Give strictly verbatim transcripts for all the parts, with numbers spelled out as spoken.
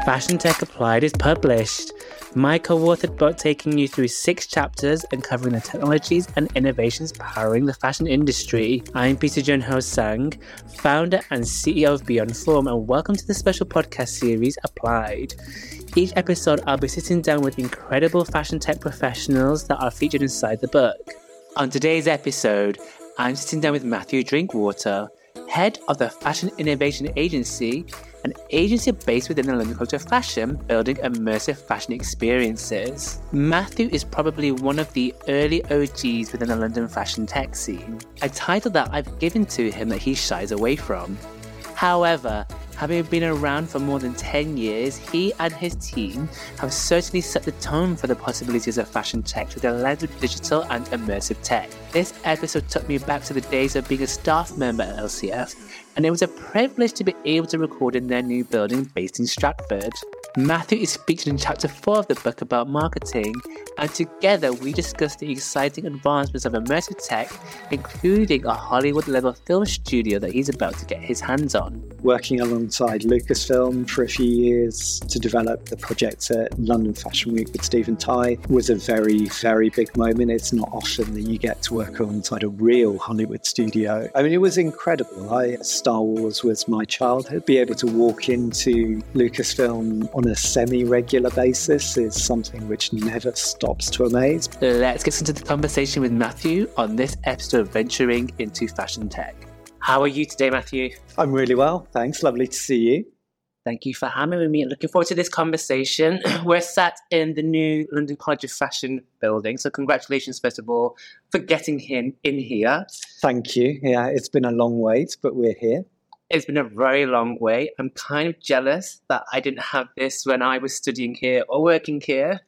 Fashion Tech Applied is published. My co-authored book taking you through six chapters and covering the technologies and innovations powering the fashion industry. I'm Peter Junho Sang, founder and C E O of Beyond Form, and welcome to the special podcast series Applied. Each episode, I'll be sitting down with incredible fashion tech professionals that are featured inside the book. On today's episode, I'm sitting down with Matthew Drinkwater, head of the Fashion Innovation Agency, an agency based within the London College of Fashion, building immersive fashion experiences. Matthew is probably one of the early O Gs within the London fashion tech scene, a title that I've given to him that he shies away from. However, having been around for more than ten years, he and his team have certainly set the tone for the possibilities of fashion tech through the lens of digital and immersive tech. This episode took me back to the days of being a staff member at L C F, and it was a privilege to be able to record in their new building based in Stratford. Matthew is featured in chapter four of the book about marketing, and together we discussed the exciting advancements of immersive tech, including a Hollywood-level film studio that he's about to get his hands on. Working alongside Lucasfilm for a few years to develop the project at London Fashion Week with Stephen Tai was a very, very big moment. It's not often that you get to work alongside a real Hollywood studio. I mean, it was incredible. I, Star Wars was my childhood. Be able to walk into Lucasfilm on a semi-regular basis is something which never stops to amaze. Let's get into the conversation with Matthew on this episode of Venturing into Fashion Tech. How are you today, Matthew? I'm really well, thanks. Lovely to see you. Thank you for having me. Looking forward to this conversation. We're sat in the new London College of Fashion building, so congratulations, first of all, for getting in, in here. Thank you. Yeah, it's been a long wait, but we're here. It's been a very long way. I'm kind of jealous that I didn't have this when I was studying here or working here.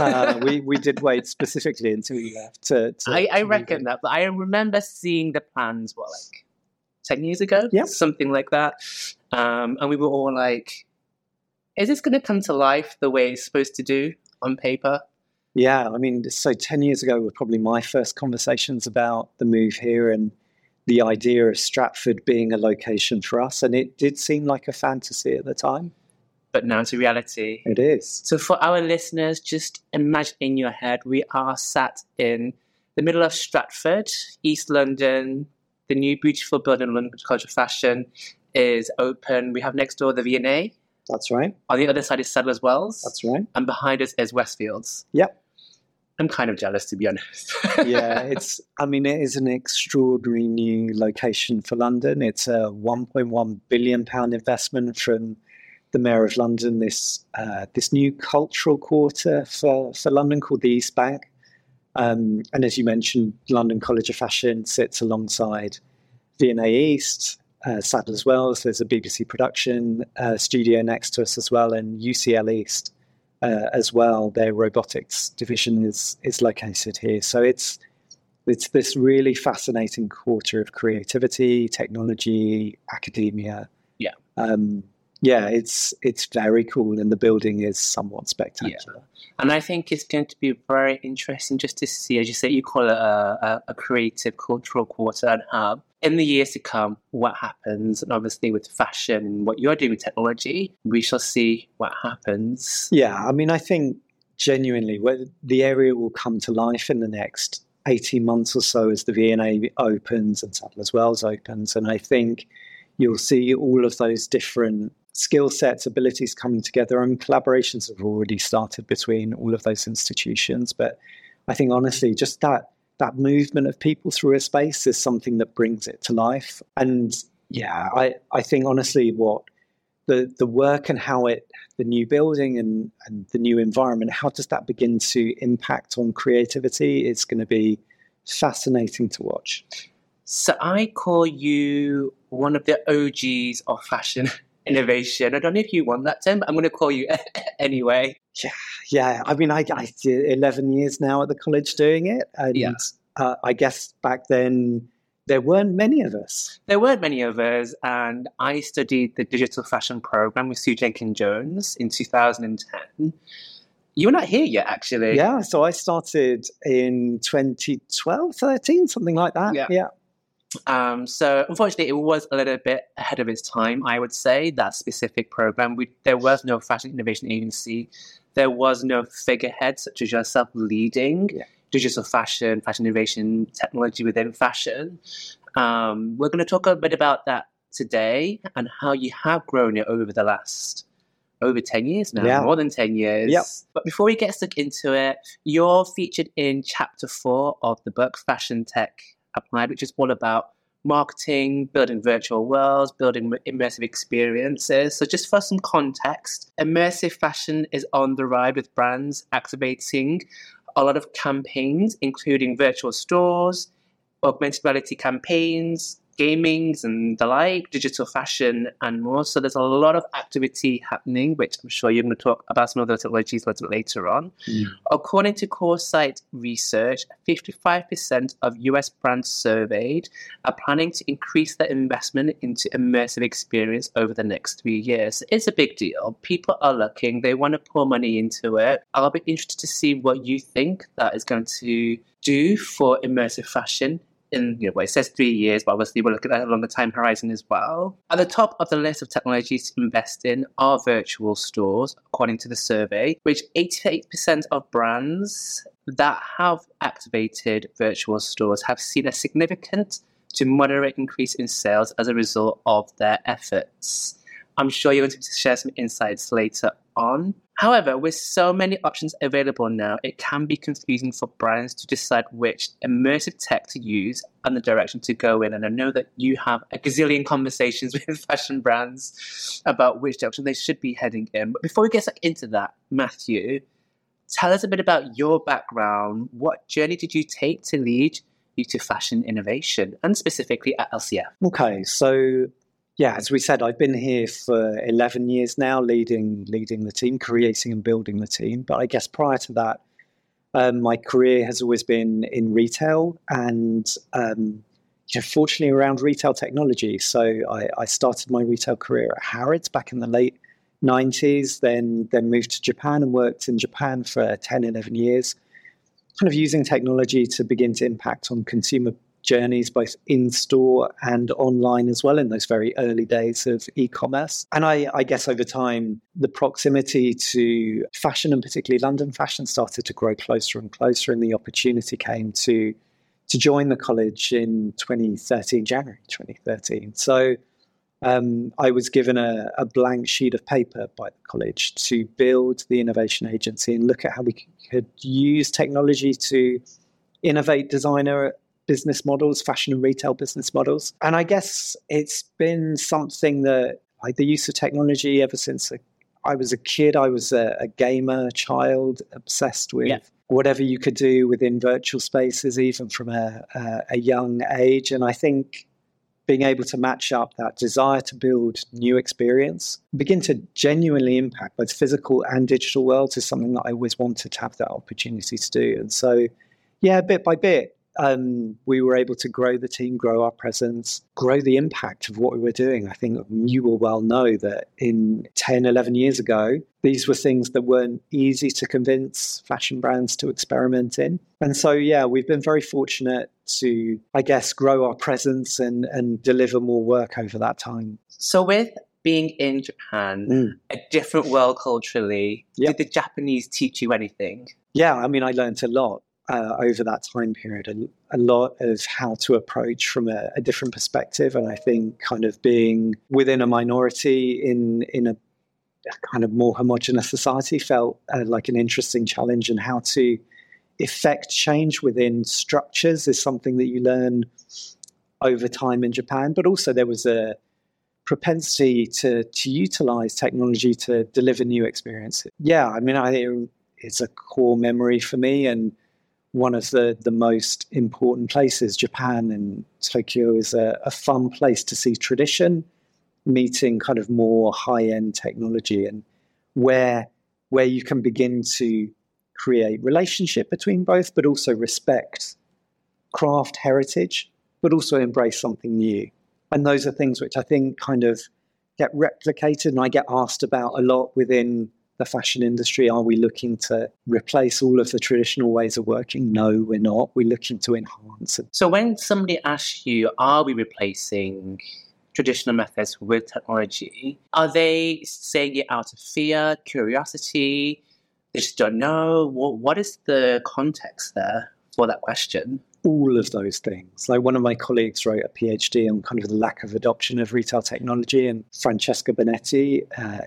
we we did wait specifically until you left. To, to, I, I to reckon that, but I remember seeing the plans, what, like ten years ago? Yeah. Something like that. Um, and we were all like, is this going to come to life the way it's supposed to do on paper? Yeah, I mean, so ten years ago were probably my first conversations about the move here and the idea of Stratford being a location for us, and it did seem like a fantasy at the time. But now it's a reality. It is. So for our listeners, just imagine in your head, we are sat in the middle of Stratford, East London. The new beautiful building, London College of Fashion, is open. We have next door the V and A. That's right. On the other side is Sadler's Wells. That's right. And behind us is Westfields. Yep. I'm kind of jealous, to be honest. Yeah, it's, I mean, it is an extraordinary new location for London. It's a one point one billion pounds investment from the Mayor of London, this uh, this new cultural quarter for, for London called the East Bank. Um, and as you mentioned, London College of Fashion sits alongside V and A East, uh, Sadler's Wells. There's a B B C production uh, studio next to us as well, and U C L East. Uh, as well, their robotics division is is located here. So it's it's this really fascinating quarter of creativity, technology, academia. Yeah, um, yeah, it's it's very cool, and the building is somewhat spectacular. Yeah. And I think it's going to be very interesting just to see, as you say, you call it a, a, a creative cultural quarter, and hub. In the years to come, what happens, and obviously with fashion and what you're doing with technology, we shall see what happens. Yeah, I mean, I think genuinely the area will come to life in the next eighteen months or so as the V and A opens and Sadler's Wells opens. And I think you'll see all of those different skill sets, abilities coming together, and collaborations have already started between all of those institutions. But I think, honestly, just that that movement of people through a space is something that brings it to life. And yeah, I, I think honestly what the the work and how it, the new building and, and the new environment, how does that begin to impact on creativity? It's going to be fascinating to watch. So I call you one of the O Gs of fashion innovation. I don't know if you want that term, but I'm going to call you anyway. Yeah, yeah. I mean, I, I did eleven years now at the college doing it. And yeah. uh, I guess back then there weren't many of us. There weren't many of us. And I studied the digital fashion program with Sue Jenkins-Jones in two thousand ten. You were not here yet, actually. Yeah, so I started in twenty twelve, thirteen, something like that. Yeah. yeah. Um, so unfortunately, it was a little bit ahead of its time, I would say, that specific program. We, there was no fashion innovation agency. There was no figurehead such as yourself leading yeah. digital fashion, fashion innovation, technology within fashion. Um, we're going to talk a bit about that today and how you have grown it over the last over ten years now, yeah. more than ten years. Yep. But before we get stuck into it, you're featured in chapter four of the book Fashion Tech Applied, which is all about marketing, building virtual worlds, building immersive experiences. So just for some context, immersive fashion is on the ride with brands activating a lot of campaigns, including virtual stores, augmented reality campaigns, gamings and the like, digital fashion and more. So there's a lot of activity happening, which I'm sure you're going to talk about some of those technologies a little later on. Mm. According to CoreSite research, fifty-five percent of U S brands surveyed are planning to increase their investment into immersive experience over the next three years. It's a big deal. People are looking. They want to pour money into it. I'll be interested to see what you think that is going to do for immersive fashion. In, you know, well, it says three years, but obviously we're looking at a longer time horizon as well. At the top of the list of technologies to invest in are virtual stores, according to the survey, which eighty-eight percent of brands that have activated virtual stores have seen a significant to moderate increase in sales as a result of their efforts. I'm sure you're going to share some insights later on. However, with so many options available now, it can be confusing for brands to decide which immersive tech to use and the direction to go in. And I know that you have a gazillion conversations with fashion brands about which direction they should be heading in. But before we get stuck into that, Matthew, tell us a bit about your background. What journey did you take to lead you to fashion innovation, and specifically at L C F? Okay, so... Yeah, as we said, I've been here for eleven years now, leading leading the team, creating and building the team. But I guess prior to that, um, my career has always been in retail and, um, you know, fortunately around retail technology. So I, I started my retail career at Harrods back in the late nineties, then, then moved to Japan and worked in Japan for ten, eleven years, kind of using technology to begin to impact on consumer journeys, both in-store and online as well, in those very early days of e-commerce. And I, I guess over time, the proximity to fashion, and particularly London fashion, started to grow closer and closer, and the opportunity came to to join the college in twenty thirteen, January twenty thirteen. So um, I was given a, a blank sheet of paper by the college to build the innovation agency and look at how we could use technology to innovate designer business models, fashion and retail business models. And I guess it's been something that, like the use of technology ever since I was a kid. I was a, a gamer child, obsessed with yeah. whatever you could do within virtual spaces, even from a, a, a young age. And I think being able to match up that desire to build new experience, begin to genuinely impact both physical and digital worlds is something that I always wanted to have that opportunity to do. And so, yeah, bit by bit, Um, we were able to grow the team, grow our presence, grow the impact of what we were doing. I think you will well know that in ten, eleven years ago, these were things that weren't easy to convince fashion brands to experiment in. And so, yeah, we've been very fortunate to, I guess, grow our presence and, and deliver more work over that time. So with being in Japan, mm. a different world culturally, yep. did the Japanese teach you anything? Yeah, I mean, I learned a lot. Uh, over that time period, a, a lot of how to approach from a, a different perspective. And I think kind of being within a minority in in a, a kind of more homogenous society felt uh, like an interesting challenge, and how to effect change within structures is something that you learn over time in Japan. But also there was a propensity to, to utilize technology to deliver new experiences. Yeah, I mean, I think it's a core memory for me, and one of the, the most important places. Japan and Tokyo is a, a fun place to see tradition meeting kind of more high-end technology, and where where you can begin to create relationship between both, but also respect craft heritage, but also embrace something new. And those are things which I think kind of get replicated, and I get asked about a lot within the fashion industry? Are we looking to replace all of the traditional ways of working? No, we're not. We're looking to enhance it. So when somebody asks you, are we replacing traditional methods with technology, are they saying it out of fear, curiosity? They just don't know? What, what is the context there for that question? All of those things. Like one of my colleagues wrote a PhD on kind of the lack of adoption of retail technology, and Francesca Bonetti uh,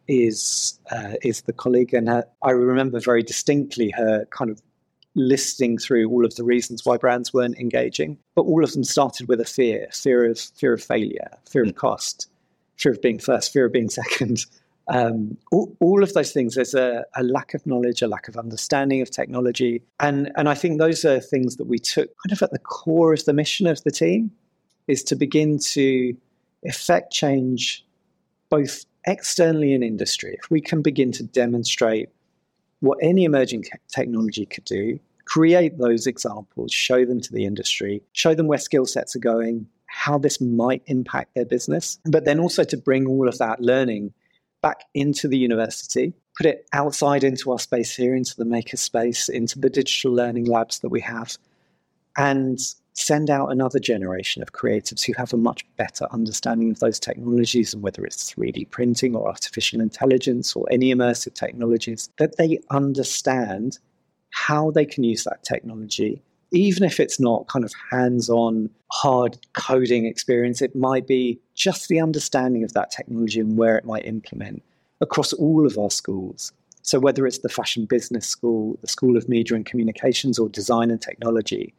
is uh, is the colleague, and her, I remember very distinctly her kind of listing through all of the reasons why brands weren't engaging, but all of them started with a fear: fear of fear of failure, fear of cost, fear of being first, fear of being second. Um, all, all of those things, there's a, a lack of knowledge, a lack of understanding of technology. And, and I think those are things that we took kind of at the core of the mission of the team, is to begin to effect change both externally in industry. If we can begin to demonstrate what any emerging technology could do, create those examples, show them to the industry, show them where skill sets are going, how this might impact their business, but then also to bring all of that learning back into the university, put it outside into our space here, into the maker space, into the digital learning labs that we have, and send out another generation of creatives who have a much better understanding of those technologies, and whether it's three D printing or artificial intelligence or any immersive technologies, that they understand how they can use that technology. Even if it's not kind of hands-on, hard coding experience, it might be just the understanding of that technology and where it might implement across all of our schools. So whether it's the Fashion Business School, the School of Media and Communications, or Design and Technology,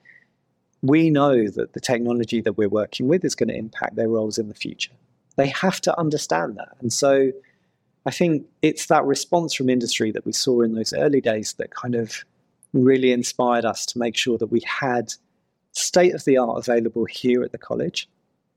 we know that the technology that we're working with is going to impact their roles in the future. They have to understand that. And so I think it's that response from industry that we saw in those early days that kind of really inspired us to make sure that we had state-of-the-art available here at the college,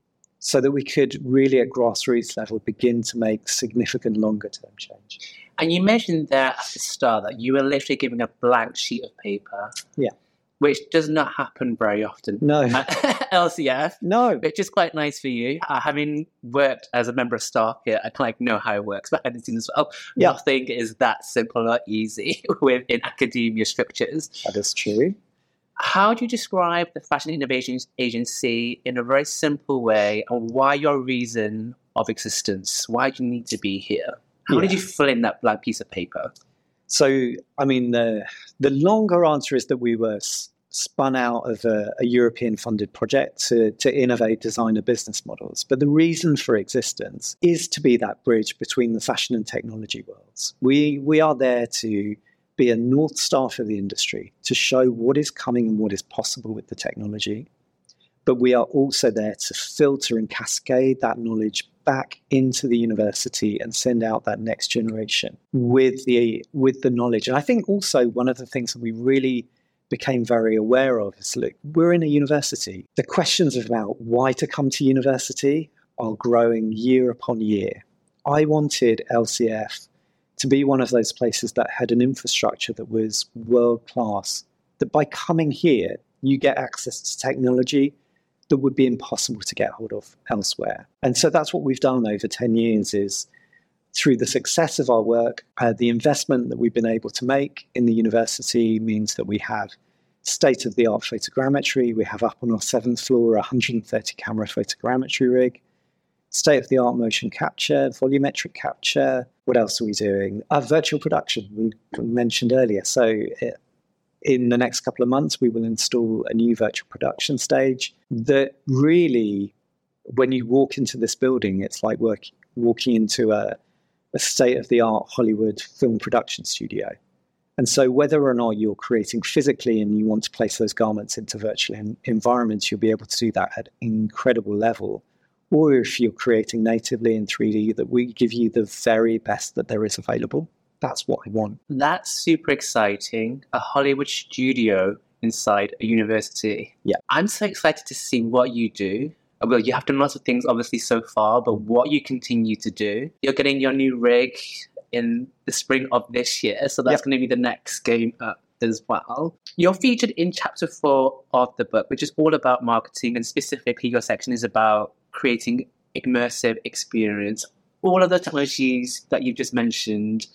so that we could really at grassroots level begin to make significant longer-term change. And you mentioned there at the start that you were literally given a blank sheet of paper. Yeah. Which does not happen very often. No. At L C F. No. Which is quite nice for you. Uh, having worked as a member of staff here, I kind of know how it works behind the scenes as well. Yeah. Nothing is that simple or easy within academia structures. That is true. How do you describe the Fashion Innovations Agency in a very simple way, and why your reason of existence? Why do you need to be here? How yeah. did you fill in that blank piece of paper? So, I mean, the, the longer answer is that we were s- spun out of a, a European-funded project to, to innovate designer business models. But the reason for existence is to be that bridge between the fashion and technology worlds. We, we are there to be a North Star for the industry, to show what is coming and what is possible with the technology. But we are also there to filter and cascade that knowledge back into the university and send out that next generation with the with the knowledge. And I think also one of the things that we really became very aware of is, look, we're in a university. The questions about why to come to university are growing year upon year. I wanted L C F to be one of those places that had an infrastructure that was world-class, that by coming here, you get access to technology that would be impossible to get hold of elsewhere. And so that's what we've done over ten years, is through the success of our work, uh, the investment that we've been able to make in the university means that we have state-of-the-art photogrammetry. We have up on our seventh floor a one hundred thirty camera photogrammetry rig, state-of-the-art motion capture, volumetric capture. What else are we doing? Uh, virtual production, we mentioned earlier. So it, in the next couple of months, we will install a new virtual production stage that really, when you walk into this building, it's like work, walking into a, a state-of-the-art Hollywood film production studio. And so whether or not you're creating physically and you want to place those garments into virtual in, environments, you'll be able to do that at an incredible level. Or if you're creating natively in three D, that we give you the very best that there is available. That's what I want. That's super exciting. A Hollywood studio inside a university. Yeah. I'm so excited to see what you do. Well, you have done lots of things, obviously, so far, but what you continue to do. You're getting your new rig in the spring of this year, so that's yep. going to be the next game up as well. You're featured in chapter four of the book, which is all about marketing, and specifically your section is about creating immersive experience. All of the technologies that you've just mentioned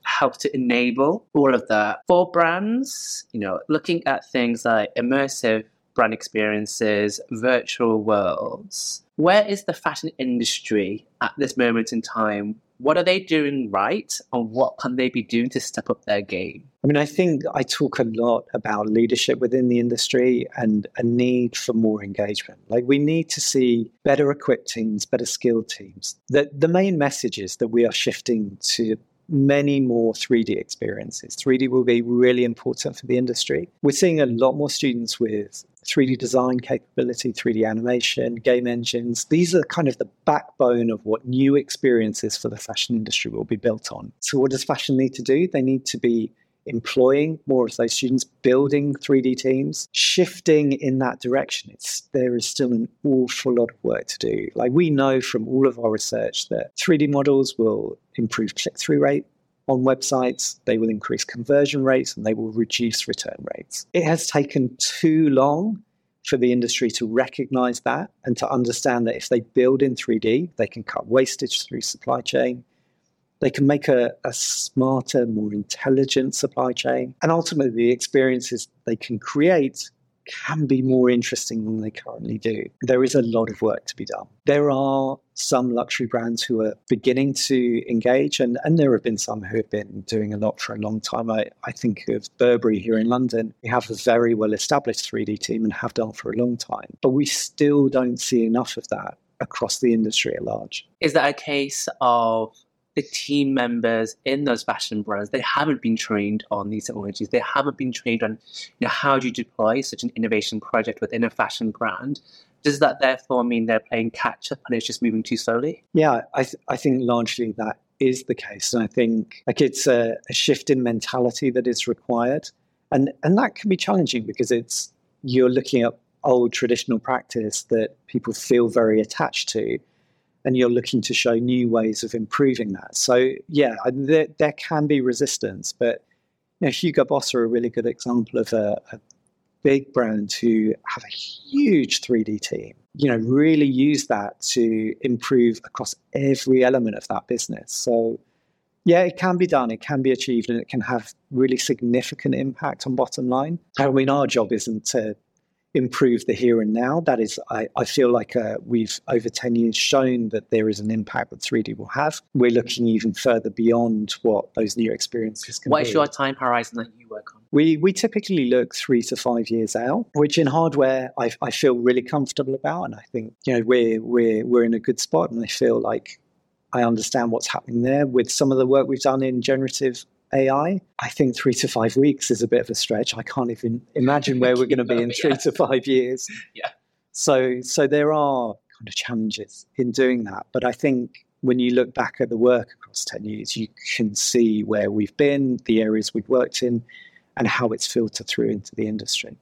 helps to enable all of that for brands, you know, looking at things like immersive brand experiences, virtual worlds. Where is the fashion industry at this moment in time? What are they doing right, and what can they be doing to step up their game? I mean, I think I talk a lot about leadership within the industry and a need for more engagement. Like, we need to see better equipped teams, better skilled teams. The, the main message is that we are shifting to many more three D experiences. three D will be really important for the industry. We're seeing a lot more students with three D design capability, three D animation, game engines. These are kind of the backbone of what new experiences for the fashion industry will be built on. So what does fashion need to do? They need to be employing more of those students, building three D teams, shifting in that direction. It's there is still an awful lot of work to do. Like, we know from all of our research that three D models will improve click-through rate on websites, they will increase conversion rates, and they will reduce return rates. It has taken too long for the industry to recognize that and to understand that if they build in three D, they can cut wastage through supply chain. They can make a, a smarter, more intelligent supply chain. And ultimately, the experiences they can create can be more interesting than they currently do. There is a lot of work to be done. There are some luxury brands who are beginning to engage, and, and there have been some who have been doing a lot for a long time. I, I think of Burberry here in London. We have a very well-established three D team and have done for a long time. But we still don't see enough of that across the industry at large. Is that a case of the team members in those fashion brands, they haven't been trained on these technologies. They haven't been trained on, you know, how do you deploy such an innovation project within a fashion brand? Does that therefore mean they're playing catch up and it's just moving too slowly? Yeah, I, th- I think largely that is the case. And I think like it's a, a shift in mentality that is required. And, and that can be challenging because it's you're looking at old traditional practice that people feel very attached to, and you're looking to show new ways of improving that. So, yeah, there, there can be resistance. But you know, Hugo Boss are a really good example of a, a big brand who have a huge three D team, you know, really use that to improve across every element of that business. So, yeah, it can be done, it can be achieved, and it can have really significant impact on bottom line. I mean, our job isn't to improve the here and now. That is, I, I feel like uh, we've over ten years shown that there is an impact that three D will have. We're looking even further beyond what those new experiences can What be. What is your time horizon that you work on? We we typically look three to five years out, which in hardware I, I feel really comfortable about, and I think you know we're we're we're in a good spot, and I feel like I understand what's happening there. With some of the work we've done in generative A I, I think three to five weeks is a bit of a stretch. I can't even imagine where we're going to be in three yeah. to five years. Yeah. So, so there are kind of challenges in doing that. But I think when you look back at the work across ten years, you can see where we've been, the areas we've worked in, and how it's filtered through into the industry.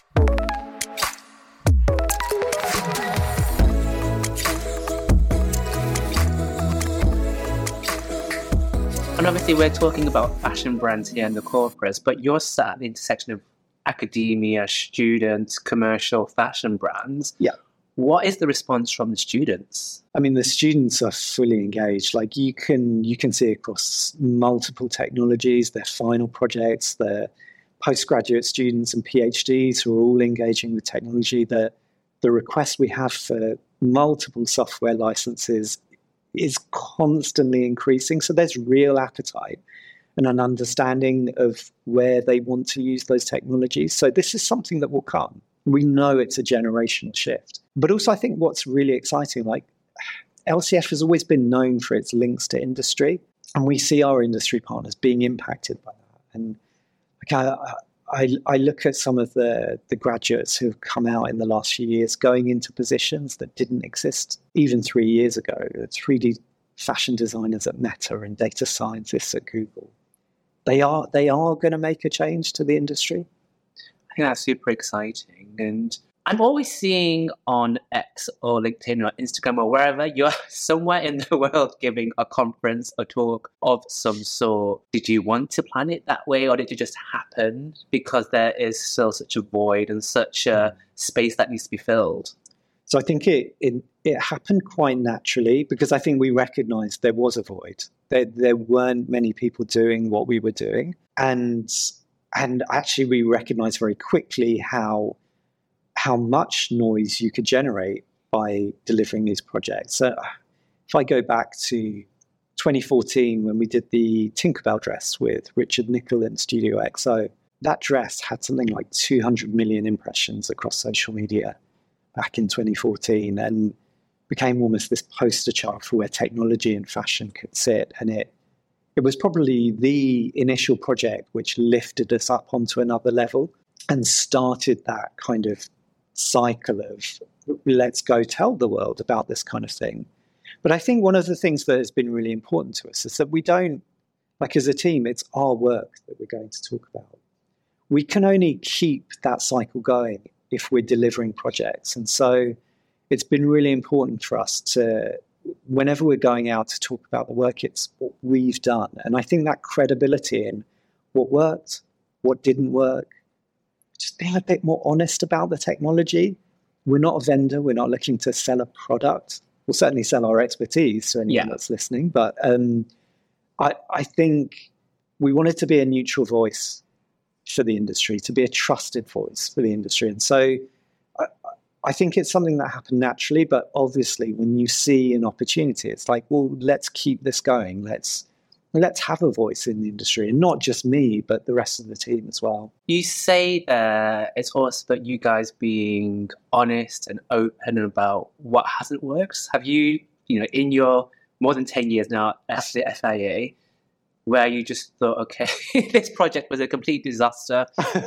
And obviously we're talking about fashion brands here in the corporates, but you're sat at the intersection of academia, students, commercial fashion brands. Yeah. What is the response from the students? I mean, the students are fully engaged. Like you can you can see across multiple technologies, their final projects, their postgraduate students and PhDs who are all engaging with technology. The, the request we have for multiple software licenses is constantly increasing. So there's real appetite and an understanding of where they want to use those technologies. So this is something that will come. We know it's a generational shift. But also I think what's really exciting, like L C F has always been known for its links to industry, and we see our industry partners being impacted by that. And like I, I, I look at some of the, the graduates who have come out in the last few years going into positions that didn't exist even three years ago. three D fashion designers at Meta and data scientists at Google. They are they are going to make a change to the industry. I think that's super exciting. And I'm always seeing on X or LinkedIn or Instagram or wherever you're somewhere in the world giving a conference, a talk of some sort. Did you want to plan it that way, or did it just happen because there is still such a void and such a space that needs to be filled? So I think it, it it happened quite naturally because I think we recognized there was a void. There there weren't many people doing what we were doing. And and actually we recognized very quickly how how much noise you could generate by delivering these projects. So if I go back to twenty fourteen when we did the Tinkerbell dress with Richard Nicol and Studio X O, that dress had something like two hundred million impressions across social media back in twenty fourteen and became almost this poster child for where technology and fashion could sit. And it it was probably the initial project which lifted us up onto another level and started that kind of cycle of let's go tell the world about this kind of thing. But I think one of the things that has been really important to us is that we don't, like as a team, it's our work that we're going to talk about. We can only keep that cycle going if we're delivering projects. And so it's been really important for us to, whenever we're going out to talk about the work, it's what we've done. And I think that credibility in what worked, what didn't work, just being a bit more honest about the technology. We're not a vendor. We're not looking to sell a product. We'll certainly sell our expertise to anyone yeah. that's listening. But um, I, I think we wanted to be a neutral voice for the industry, to be a trusted voice for the industry. And so I, I think it's something that happened naturally, but obviously when you see an opportunity, it's like, well, let's keep this going. Let's let's have a voice in the industry, and not just me, but the rest of the team as well. You say uh, it's also about you guys being honest and open about what hasn't worked. Have you, you know, in your more than ten years now at the F I A, where you just thought, okay, this project was a complete disaster,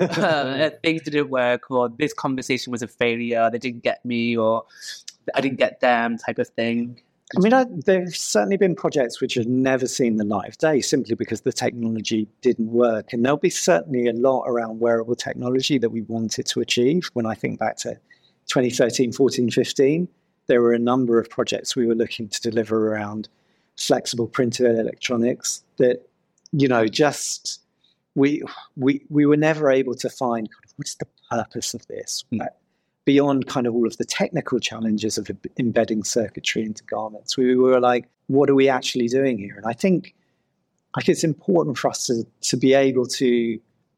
uh, things didn't work, or this conversation was a failure, they didn't get me, or I didn't get them, type of thing? I mean, I, there's certainly been projects which have never seen the light of day simply because the technology didn't work. And there'll be certainly a lot around wearable technology that we wanted to achieve. When I think back to twenty thirteen, fourteen, fifteen, there were a number of projects we were looking to deliver around flexible printed electronics that, you know, just we we we were never able to find kind of, what's the purpose of this? Mm. Beyond kind of all of the technical challenges of embedding circuitry into garments, we were like, what are we actually doing here? And I think like it's important for us to, to be able to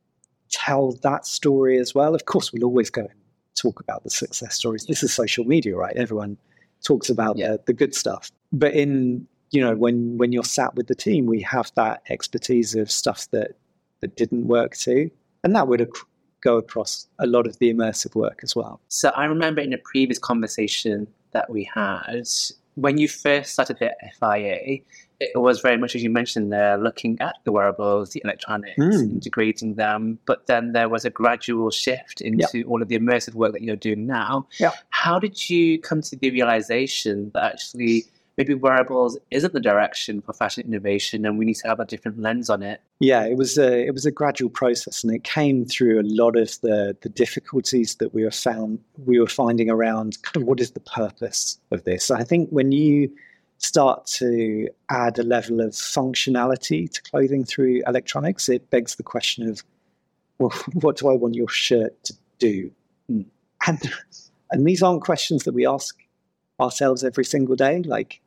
tell that story as well. Of course, we'll always go and talk about the success stories. This is social media, right? Everyone talks about yeah. the, the good stuff. But in, you know, when, when you're sat with the team, we have that expertise of stuff that, that didn't work too. And that would ac- go across a lot of the immersive work as well. So I remember in a previous conversation that we had, when you first started the F I A, it was very much, as you mentioned there, looking at the wearables, the electronics, mm. integrating them. But then there was a gradual shift into yep. all of the immersive work that you're doing now. Yep. How did you come to the realization that actually maybe wearables isn't the direction for fashion innovation and we need to have a different lens on it? Yeah, it was a it was a gradual process, and it came through a lot of the the difficulties that we were found we were finding around kind of what is the purpose of this. I think when you start to add a level of functionality to clothing through electronics, it begs the question of, well, what do I want your shirt to do? Mm. And and these aren't questions that we ask ourselves every single day. Like,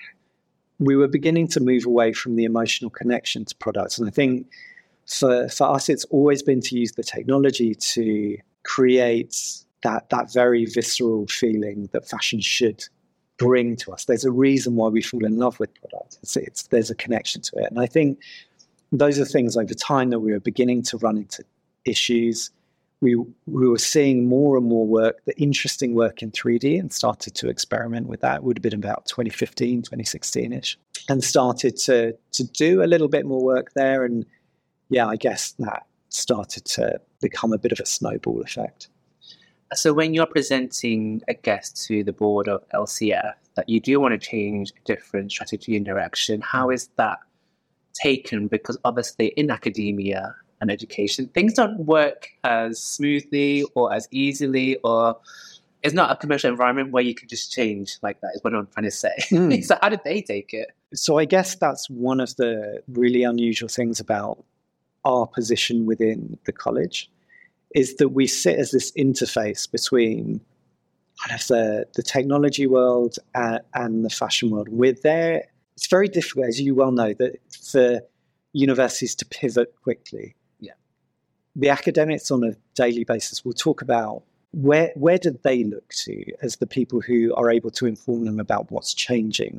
we were beginning to move away from the emotional connection to products. And I think for, for us, it's always been to use the technology to create that, that very visceral feeling that fashion should bring to us. There's a reason why we fall in love with products. It's, it's, there's a connection to it. And I think those are things over time that we were beginning to run into issues. We, we were seeing more and more work, the interesting work in three D, and started to experiment with that. It would have been about twenty fifteen, twenty sixteen-ish, and started to to do a little bit more work there. And yeah, I guess that started to become a bit of a snowball effect. So when you're presenting a guest to the board of L C F that you do want to change a different strategy and direction, how is that taken? Because obviously in academia and education, things don't work as smoothly or as easily, or it's not a commercial environment where you can just change like that, is what I'm trying to say. Mm. So how did they take it? So I guess that's one of the really unusual things about our position within the college, is that we sit as this interface between kind of the, the technology world and, and the fashion world. We're there. It's very difficult, as you well know, that for universities to pivot quickly. Yeah. The academics on a daily basis will talk about where where do they look to as the people who are able to inform them about what's changing.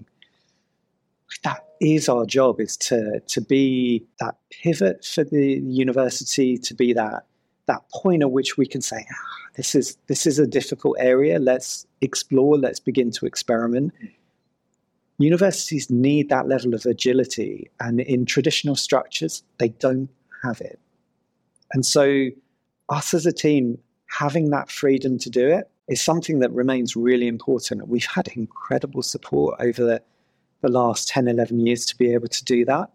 That is our job, is to to be that pivot for the university, to be that that point at which we can say, ah, this is this is a difficult area. Let's explore. Let's begin to experiment. Universities need that level of agility, and in traditional structures, they don't have it. And so, us as a team having that freedom to do it is something that remains really important. We've had incredible support over the, the last ten, eleven years to be able to do that.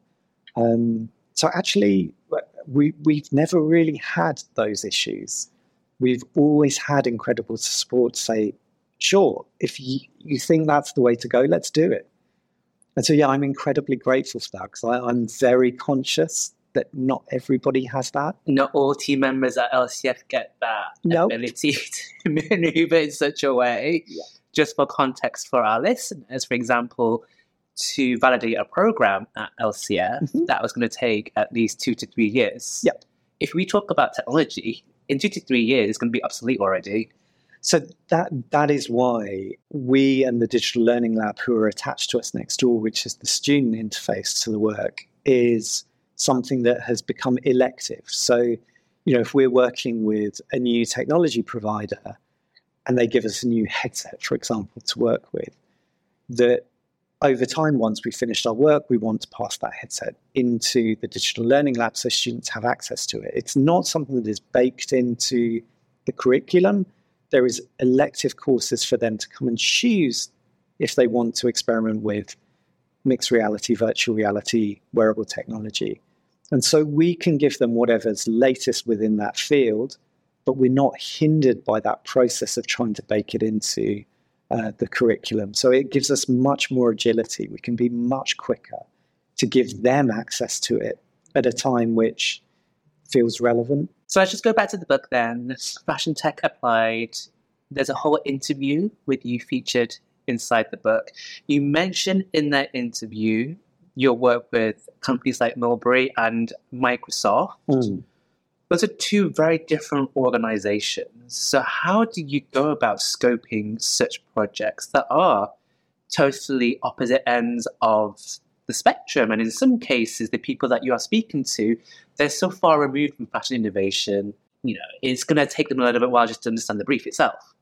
Um, so actually, we, we've never really had those issues. We've always had incredible support to say, sure, if you, you think that's the way to go, let's do it. And so, yeah, I'm incredibly grateful for that, because I'm very conscious that not everybody has that. Not all team members at L C F get that Nope. ability to maneuver in such a way. Yeah. Just for context for our listeners, for example, to validate a program at L C F, Mm-hmm. that was going to take at least two to three years. Yep. If we talk about technology, in two to three years, it's going to be obsolete already. So that that is why we and the Digital Learning Lab, who are attached to us next door, which is the student interface to the work, is something that has become elective. So, you know, if we're working with a new technology provider and they give us a new headset, for example, to work with, that over time, once we've finished our work, we want to pass that headset into the Digital Learning Lab so students have access to it. It's not something that is baked into the curriculum. There is elective courses for them to come and choose if they want to experiment with mixed reality, virtual reality, wearable technology. And so we can give them whatever's latest within that field, but we're not hindered by that process of trying to bake it into uh, the curriculum. So it gives us much more agility. We can be much quicker to give them access to it at a time which feels relevant. So let's just go back to the book then. Fashion Tech Applied. There's a whole interview with you featured inside the book. You mentioned in that interview your work with companies like Mulberry and Microsoft. Mm. Those are two very different organizations. So how do you go about scoping such projects that are totally opposite ends of the spectrum? And in some cases, the people that you are speaking to, they're so far removed from fashion innovation, you know, it's going to take them a little bit while just to understand the brief itself.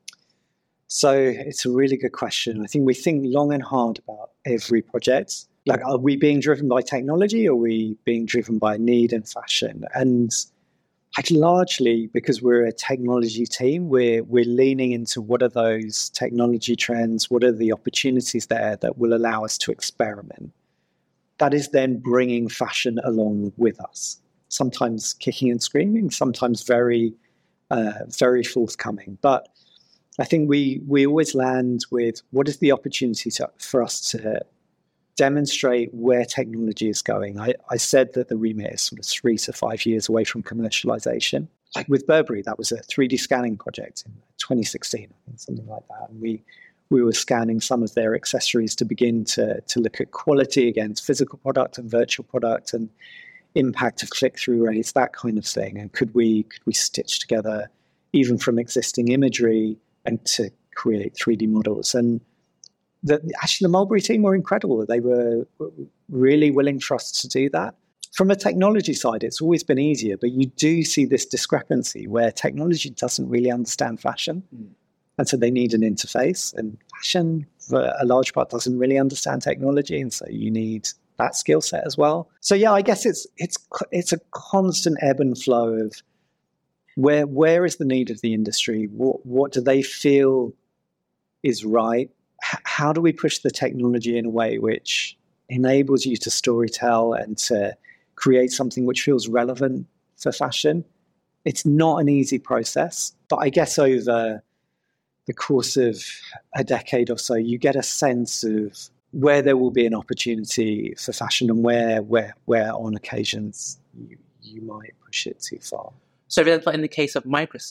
So it's a really good question. I think we think long and hard about every project. Like, are we being driven by technology, or are we being driven by need in fashion? And like, largely because we're a technology team, we're we're leaning into what are those technology trends, what are the opportunities there that will allow us to experiment. That is then bringing fashion along with us, sometimes kicking and screaming, sometimes very, uh, very forthcoming. But I think we we always land with what is the opportunity to, for us to demonstrate where technology is going. I, I said that the remit is sort of three to five years away from commercialization. Like with Burberry, that was a three D scanning project in twenty sixteen, I think, something like that. And we we were scanning some of their accessories to begin to, to look at quality against physical product and virtual product and impact of click-through rates, that kind of thing. And could we could we stitch together, even from existing imagery, and to create three D models? And the, actually, the Mulberry team were incredible. They were really willing for us to do that. From a technology side, it's always been easier, but you do see this discrepancy where technology doesn't really understand fashion. Mm. And so they need an interface, and fashion, for a large part, doesn't really understand technology. And so you need that skill set as well. So yeah, I guess it's it's it's a constant ebb and flow of where where is the need of the industry? What what do they feel is right? H- how do we push the technology in a way which enables you to storytell and to create something which feels relevant for fashion? It's not an easy process, but I guess over the course of a decade or so, you get a sense of where there will be an opportunity for fashion and where, where, where on occasions you, you might push it too far. So, for example, in the case of Microsoft,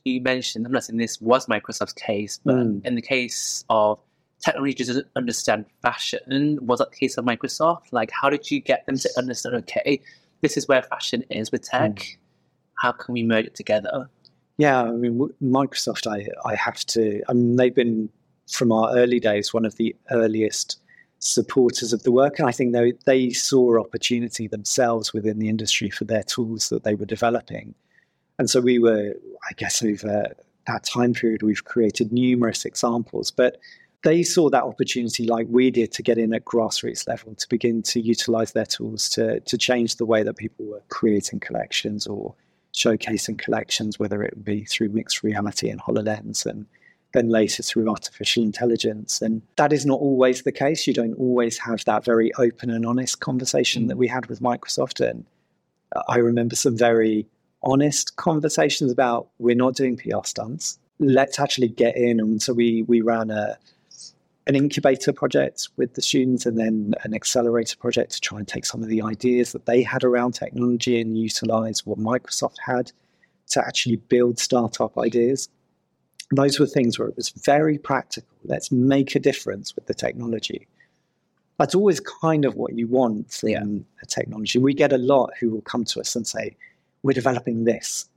you mentioned, I'm not saying this was Microsoft's case, but Mm. in the case of technology doesn't understand fashion, was that the case of Microsoft? Like, how did you get them to understand, okay, this is where fashion is with tech. Mm. How can we merge it together? Yeah, I mean, w- Microsoft, I, I have to, I mean, they've been, from our early days, one of the earliest supporters of the work. And I think they, they saw opportunity themselves within the industry for their tools that they were developing. And so we were, I guess, over that time period, we've created numerous examples. But they saw that opportunity like we did to get in at grassroots level, to begin to utilize their tools to, to change the way that people were creating collections or showcasing collections, whether it would be through mixed reality and HoloLens, and then later through artificial intelligence. And that is not always the case. You don't always have that very open and honest conversation that we had with Microsoft. And I remember some very honest conversations about, we're not doing P R stunts. Let's actually get in. And so we we ran a an incubator project with the students, and then an accelerator project to try and take some of the ideas that they had around technology and utilize what Microsoft had to actually build startup ideas. And those were things where it was very practical. Let's make a difference with the technology. That's always kind of what you want from Yeah. a technology. We get a lot who will come to us and say, we're developing this.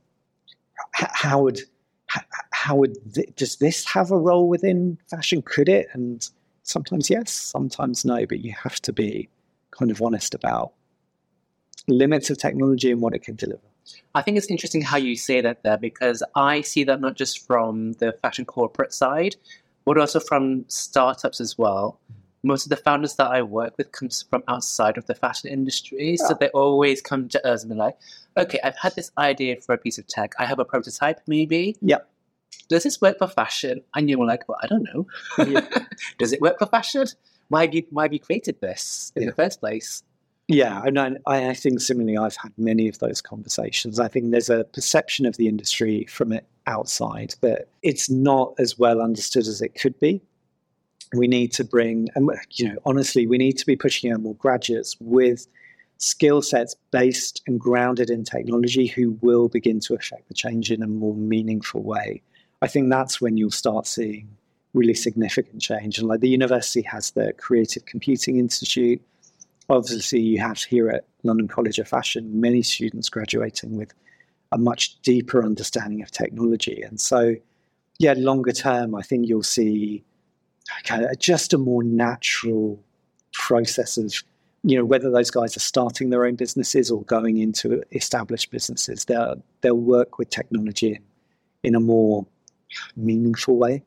H- How would h- how would th- does this have a role within fashion? Could it? And sometimes yes, sometimes no. But you have to be kind of honest about limits of technology and what it can deliver. I think it's interesting how you say that there, because I see that not just from the fashion corporate side, but also from startups as well. Most of the founders that I work with comes from outside of the fashion industry. So Yeah. they always come to us and be like, okay, I've had this idea for a piece of tech. I have a prototype maybe. Yep. Does this work for fashion? And you're like, well, I don't know. Yeah. Does it work for fashion? Why have you, why have you created this in Yeah. the first place? Yeah, and I, I think similarly, I've had many of those conversations. I think there's a perception of the industry from it outside that it's not as well understood as it could be. We need to bring, and you know, honestly, we need to be pushing out more graduates with skill sets based and grounded in technology who will begin to affect the change in a more meaningful way. I think that's when you'll start seeing really significant change. And like the university has the Creative Computing Institute. Obviously, you have here at London College of Fashion many students graduating with a much deeper understanding of technology. And so, yeah, longer term, I think you'll see kind of just a more natural process of, you know, whether those guys are starting their own businesses or going into established businesses, they'll, they'll work with technology in, in a more meaningful way.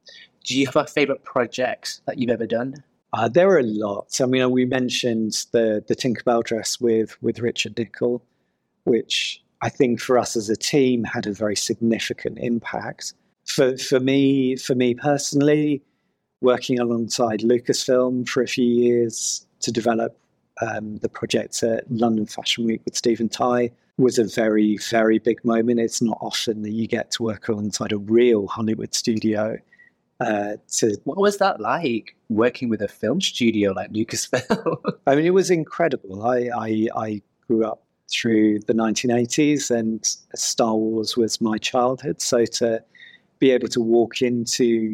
Do you have a favorite project that you've ever done? Uh, there are lots. I mean, we mentioned the the Tinkerbell dress with with Richard Nicol, which I think for us as a team had a very significant impact. For for me, for me personally, working alongside Lucasfilm for a few years to develop um, the project at London Fashion Week with Stephen Tai was a very, very big moment. It's not often that you get to work alongside a real Hollywood studio. Uh, to, What was that like, working with a film studio like Lucasfilm? I mean, it was incredible. I, I, I grew up through the nineteen eighties, and Star Wars was my childhood. So to be able to walk into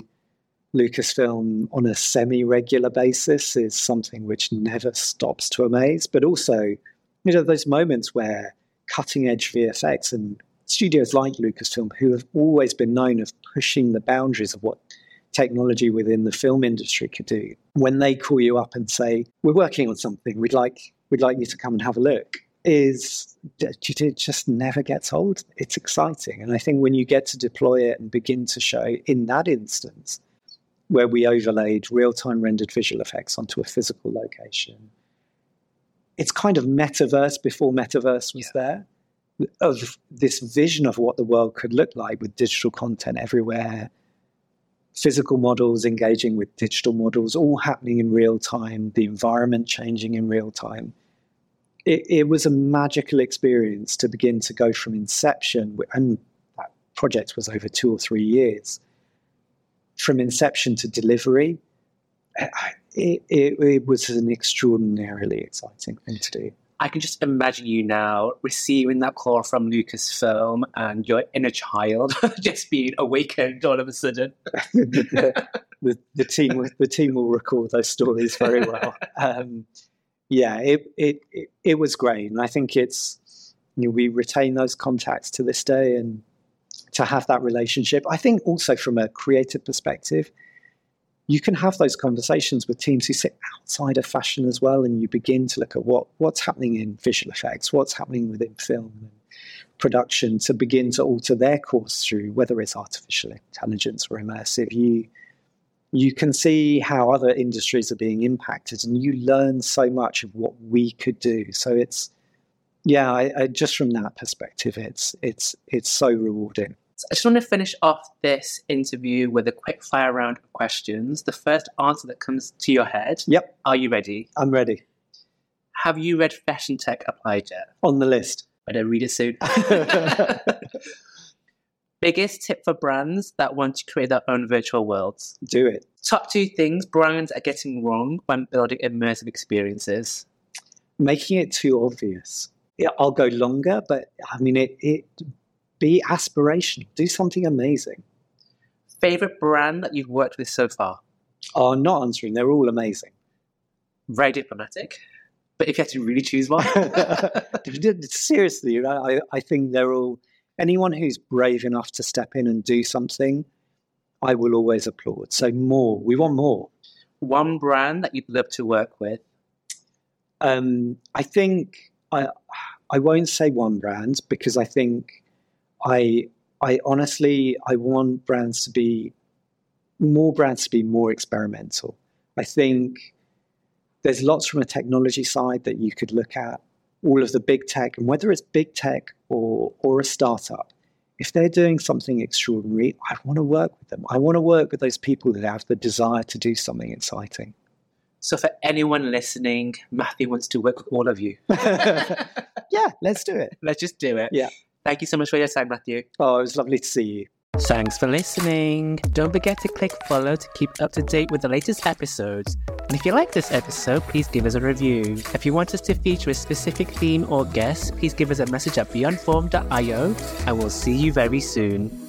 Lucasfilm on a semi-regular basis is something which never stops to amaze. But also, you know, those moments where cutting-edge V F X and studios like Lucasfilm, who have always been known of pushing the boundaries of what technology within the film industry could do, when they call you up and say, we're working on something, we'd like we'd like you to come and have a look, is it just never gets old. It's exciting. And I think when you get to deploy it and begin to show, in that instance, where we overlaid real-time rendered visual effects onto a physical location, it's kind of metaverse before metaverse was Yeah. there, of this vision of what the world could look like with digital content everywhere, physical models engaging with digital models, all happening in real time, the environment changing in real time. It, it was a magical experience to begin to go from inception, and that project was over two or three years, from inception to delivery. It, it, it was an extraordinarily exciting thing to do. I can just imagine you now receiving that call from Lucasfilm and your inner child just being awakened all of a sudden. the, the, the team, the team will record those stories very well. Um, yeah, it, it it it was great, and I think it's, you know, we retain those contacts to this day, and to have that relationship. I think also from a creative perspective, you can have those conversations with teams who sit outside of fashion as well, and you begin to look at what what's happening in visual effects, what's happening within film and production, to begin to alter their course through, whether it's artificial intelligence or immersive. You you can see how other industries are being impacted, and you learn so much of what we could do. So it's, yeah, I, I, just from that perspective, it's it's it's so rewarding. I just want to finish off this interview with a quick fire round of questions. The first answer that comes to your head. Yep. Are you ready? I'm ready. Have you read Fashion Tech Applied yet? On the list. Better read it soon. Biggest tip for brands that want to create their own virtual worlds? Do it. Top two things brands are getting wrong when building immersive experiences? Making it too obvious. Yeah, I'll go longer, but I mean, it, it be aspirational. Do something amazing. Favorite brand that you've worked with so far? Oh, not answering. They're all amazing. Very diplomatic. But if you had to really choose one? Seriously, I, I think they're all... Anyone who's brave enough to step in and do something, I will always applaud. So more. We want more. One brand that you'd love to work with? Um, I think... I I won't say one brand, because I think I I honestly I want brands to be more brands to be more experimental. I think there's lots from a technology side that you could look at. All of the big tech, and whether it's big tech or or a startup, if they're doing something extraordinary, I want to work with them. I want to work with those people that have the desire to do something exciting. So for anyone listening, Matthew wants to work with all of you. Yeah, let's do it. Let's just do it. Yeah. Thank you so much for your time, Matthew. Oh, it was lovely to see you. Thanks for listening. Don't forget to click follow to keep up to date with the latest episodes. And if you like this episode, please give us a review. If you want us to feature a specific theme or guest, please give us a message at beyond form dot io, and we'll see you very soon.